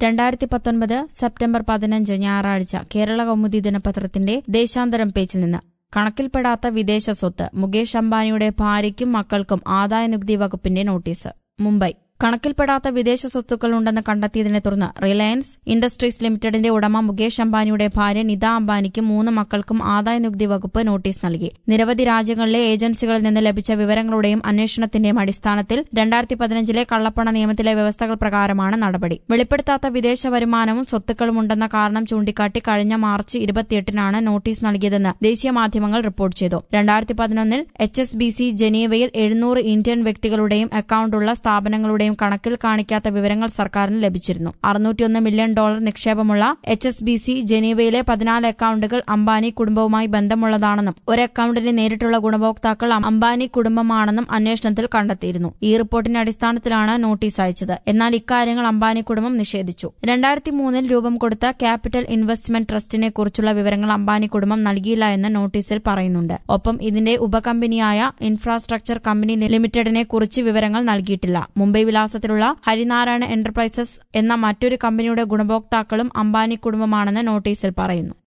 2019 September 15 ഞായറാഴ്ച കേരള കൗമുദി ദിനപത്രത്തിന്റെ ദേശാന്തരം പേജിൽ നിന്ന് കണക്കിൽപ്പെടാത്ത വിദേശ സ്വത്ത് മുകേഷ് അംബാനിയുടെ ഭാര്യയ്ക്കും മക്കൾക്കും ആദായനികുതി വകുപ്പിന്റെ നോട്ടീസ്. മുംബൈ കണക്കിൽപ്പെടാത്ത വിദേശ സ്വത്തുക്കൾ ഉണ്ടെന്ന് കണ്ടെത്തിയതിനെ തുടർന്ന് റിലയൻസ് ഇൻഡസ്ട്രീസ് ലിമിറ്റഡിന്റെ ഉടമ മുകേഷ് അംബാനിയുടെ ഭാര്യ നിത അംബാനിക്കും 3 മക്കൾക്കും ആദായനികുതി വകുപ്പ് നോട്ടീസ് നൽകി. നിരവധി രാജ്യങ്ങളിലെ ഏജൻസികളിൽ നിന്ന് ലഭിച്ച വിവരങ്ങളുടെയും അന്വേഷണത്തിന്റെയും അടിസ്ഥാനത്തിൽ 2015 കള്ളപ്പണ നിയമത്തിലെ വ്യവസ്ഥകൾ പ്രകാരമാണ് നടപടി. വെളിപ്പെടുത്താത്ത വിദേശ വരുമാനവും സ്വത്തുക്കളും ഉണ്ടെന്ന കാരണം ചൂണ്ടിക്കാട്ടി കഴിഞ്ഞ മാർച്ച് 28 നോട്ടീസ് നൽകിയതെന്ന് ദേശീയ മാധ്യമങ്ങൾ റിപ്പോർട്ട് ചെയ്തു. 2011 HSBC ജനീവയിൽ 700 ഇന്ത്യൻ വ്യക്തികളുടെയും അക്കൌണ്ടുള്ള സ്ഥാപനങ്ങളുടെയും കണക്കിൽ കാണിക്കാത്ത വിവരങ്ങൾ സർക്കാരിന് ലഭിച്ചിരുന്നു. $601 മില്യൺ നിക്ഷേപമുള്ള HSBC ജനീവയിലെ 14 അക്കൌണ്ടുകൾ അംബാനി കുടുംബവുമായി ബന്ധമുള്ളതാണെന്നും ഒരു അക്കൌണ്ടിന്റെ നേരിട്ടുള്ള ഗുണഭോക്താക്കൾ അംബാനി കുടുംബമാണെന്നും അന്വേഷണത്തിൽ കണ്ടെത്തിയിരുന്നു. ഈ റിപ്പോർട്ടിന്റെ അടിസ്ഥാനത്തിലാണ് നോട്ടീസ് അയച്ചത്. എന്നാൽ ഇക്കാര്യങ്ങൾ അംബാനി കുടുംബം നിഷേധിച്ചു. 2003 രൂപം കൊടുത്ത ക്യാപിറ്റൽ ഇൻവെസ്റ്റ്മെന്റ് ട്രസ്റ്റിനെ കുറിച്ചുള്ള വിവരങ്ങൾ അംബാനി കുടുംബം നൽകിയില്ല എന്ന് നോട്ടീസിൽ പറയുന്നുണ്ട്. ഒപ്പം ഇതിന്റെ ഉപകമ്പനിയായ ഇൻഫ്രാസ്ട്രക്ചർ കമ്പനി ലിമിറ്റഡിനെ കുറിച്ച് വിവരങ്ങൾ നൽകിയിട്ടില്ല. മുംബൈ വിലാസത്തിലുള്ള ഹരിനാരായണ എന്റർപ്രൈസസ് എന്ന മറ്റൊരു കമ്പനിയുടെ ഗുണഭോക്താക്കളും അംബാനി കുടുംബമാണെന്ന് നോട്ടീസിൽ പറയുന്നു.